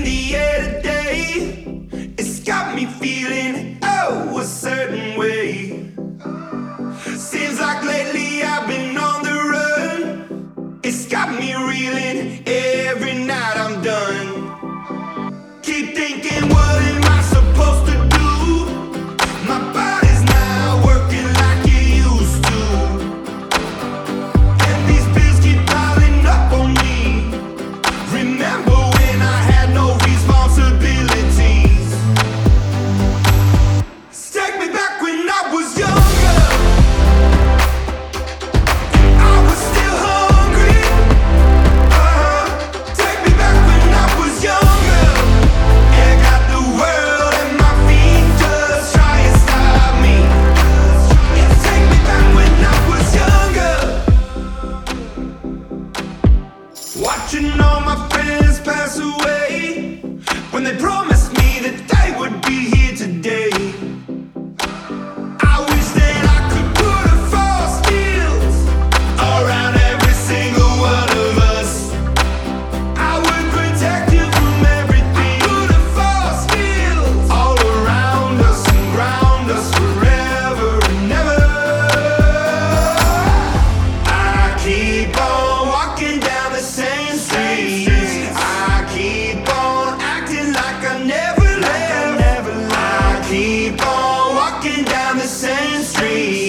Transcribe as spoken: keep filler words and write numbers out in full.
the air today. It's got me feeling, oh, a certain way. Seems like lately I've been on the run. It's got me reeling, every night I'm done. Keep thinking, what am I supposed to do? My body's not working like it used to. And these bills keep piling up on me. Remember when I had no responsibilities? Take me back when I was younger. I was still hungry. Uh-huh. Take me back when I was younger. Yeah, got the world at my feet, just try and stop me. Yeah, take me back when I was younger. Watching all my friends pass away, when they promised me that they would be here today. I wish that I could put a force field around every single one of us. I would protect you from everything. Put a force field all around us and ground us forever and ever. I keep on walking down the same streets. I keep on acting like I never left. I keep on walking down the same street.